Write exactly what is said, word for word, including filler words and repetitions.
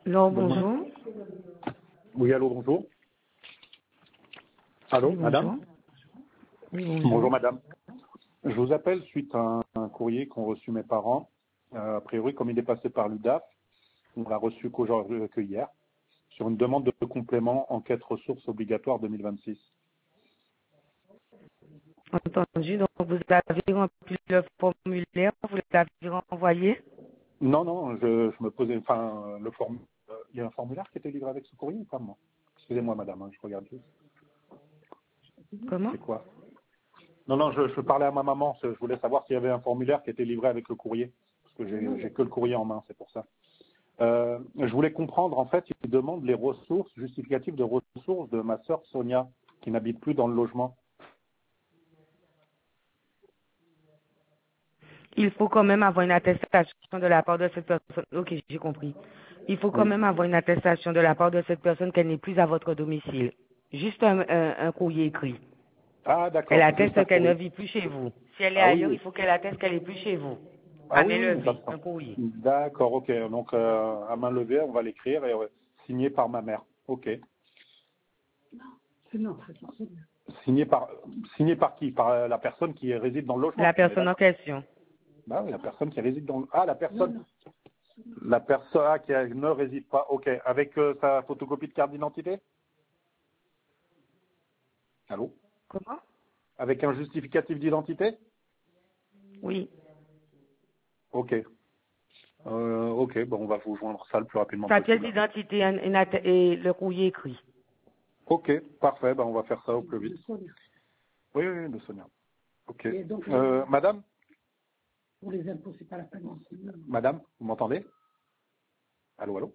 Non, Bonjour. bonjour. Oui, allô, bonjour. Allô, Oui, madame. bonjour. Oui, Bonjour, bonjour. madame. Je vous appelle suite à un, un courrier qu'ont reçu mes parents. Euh, a priori, comme il est passé par l'U D A F, on l'a reçu qu'aujourd'hui, que hier, sur une demande de complément enquête ressources obligatoire deux mille vingt-six. Entendu. Donc, vous avez rempli le formulaire, vous l'avez renvoyé. Non, non, je, je me posais, enfin, euh, le form... euh, il y a un formulaire qui était livré avec ce courrier ou pas, moi? Excusez-moi, madame, hein, je regarde juste. Comment? C'est quoi? Non, non, je, je parlais à ma maman. Je voulais savoir s'il y avait un formulaire qui était livré avec le courrier. Parce que j'ai j'ai que le courrier en main, c'est pour ça. Euh, je voulais comprendre, en fait, il demande les ressources, justificatives de ressources de ma sœur Sonia, qui n'habite plus dans le logement. Il faut quand même avoir une attestation de la part de cette personne. Ok, j'ai compris. Il faut quand Oui. même avoir une attestation de la part de cette personne qu'elle n'est plus à votre domicile. Juste un, un- un courrier écrit. Ah, Elle d'accord, juste un atteste qu'elle ne courrier. vit plus chez vous. Si elle est Ah oui, ailleurs, il oui. faut qu'elle atteste qu'elle n'est plus chez vous. Ah À oui, main oui, levée, d'accord. un courrier. D'accord, ok. Donc, euh, à main levée, on va l'écrire et ouais, signé par ma mère. Ok. Signé par, signé par qui? Par euh, la personne qui réside dans le La logement. On est personne en d'accord. question. Bah oui, la personne qui réside dans le... Ah, la personne. La personne ah, qui ne réside pas, ok. Avec euh, sa photocopie de carte d'identité? Allô? Comment? Avec un justificatif d'identité? Oui. Ok. Euh, ok, bon, on va vous joindre ça le plus rapidement Sa pièce possible. d'identité un- une atte- et le courrier écrit. Ok, parfait, ben, on va faire ça au plus vite. Oui, oui, oui, de Sonia. Ok. Euh, madame? Madame, vous m'entendez? Allô, allô?